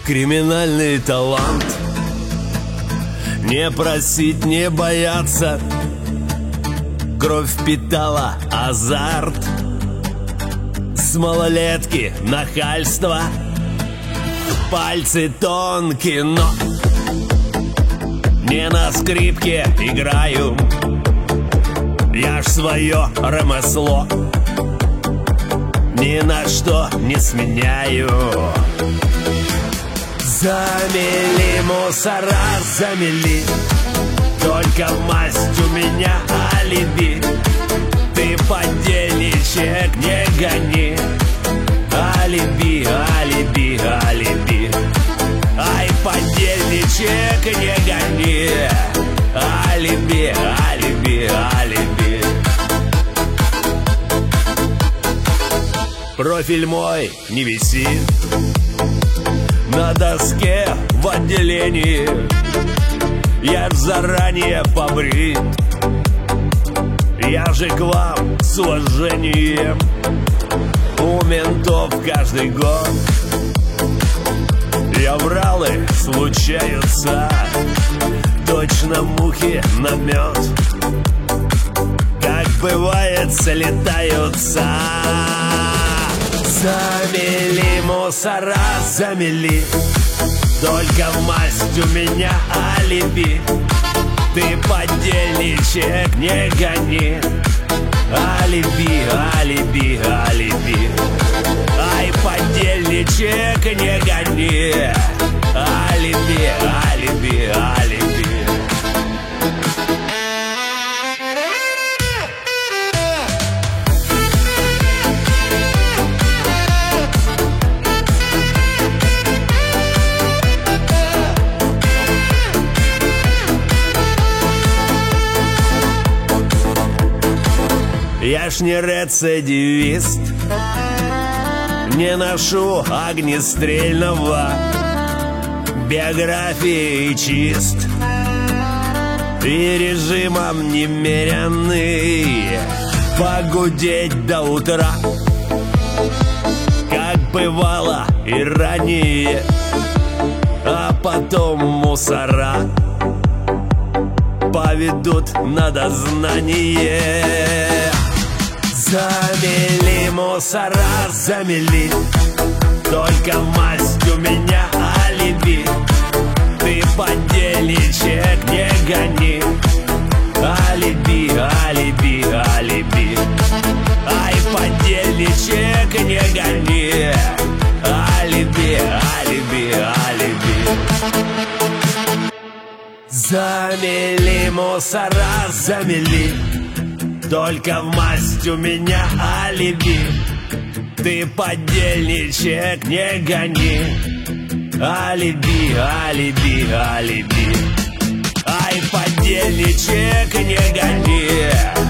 криминальный талант. Не просить, не бояться. Кровь впитала азарт. С малолетки нахальство. Пальцы тонкие, но не на скрипке играю. Я ж свое ремесло ни на что не сменяю. Замели мусора, замели. Только масть у меня алиби. Ты подельничек, не гони. Алиби, алиби, алиби. Ай, подельничек, не гони. Алиби, алиби, алиби. Профиль мой не висит на доске в отделении. Я заранее побрит. Я же к вам с уважением. У ментов каждый год явралы случаются. Точно мухи на мед. Как бывает, слетаются. Замели мусора, замели. Только масть у меня алиби. Ты подельничек, не гони. Алиби, алиби, алиби. Ай, подельничек, не гони. Алиби, алиби, алиби. Я ж не рецидивист, не ношу огнестрельного, биографии чист и режимом немеренный. Погудеть до утра, как бывало и ранее, а потом мусора поведут на дознание. Замели мусора, замели. Только масть у меня алиби. Ты подельничек, не гони. Алиби, алиби, алиби. Ай, подельничек, не гони. Алиби, алиби, алиби. Замели мусора, замели. Только в масть у меня алиби. Ты подельничек, не гони. Алиби, алиби, алиби. Ай, подельничек, не гони.